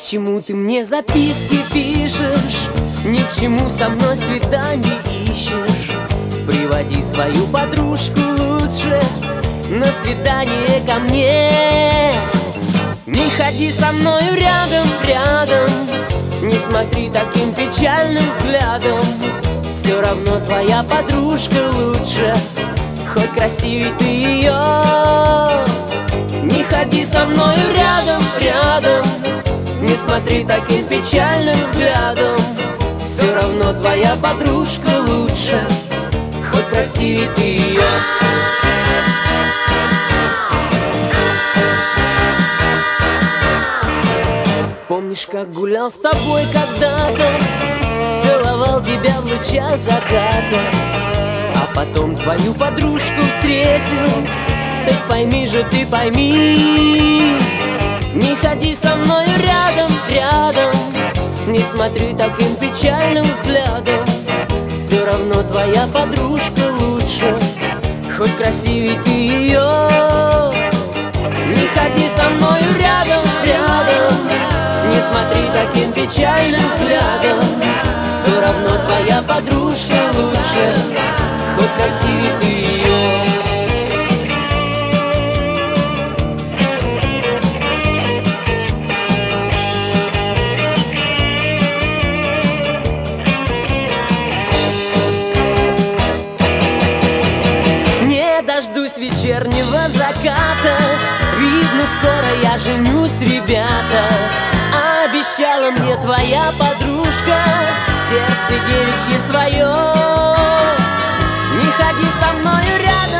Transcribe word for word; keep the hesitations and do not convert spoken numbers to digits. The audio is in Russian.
чему ты мне записки пишешь, ни к чему со мной свиданий ищешь. Приводи свою подружку лучше на свидание ко мне. Не ходи со мною рядом, рядом, не смотри таким печальным взглядом. Все равно твоя подружка лучше, хоть красивей ты ее. Не ходи со мною рядом, рядом, не смотри таким печальным взглядом. Все равно твоя подружка лучше, хоть красивей ты ее. Помнишь, как гулял с тобой когда-то, целовал тебя в лучах заката, а потом твою подружку встретил? Так пойми же, ты пойми, не ходи со мною рядом, рядом, не смотри таким печальным взглядом. Все равно твоя подружка лучше, хоть красивей ты ее. Не ходи со мною рядом, рядом, не смотри таким печальным взглядом. Все равно твоя подружка лучше, хоть красивей ты ее. Не дождусь вечернего заката, видно, скоро я женюсь, ребята. Обещала мне твоя подружка сердце девичье свое. Не ходи со мною рядом,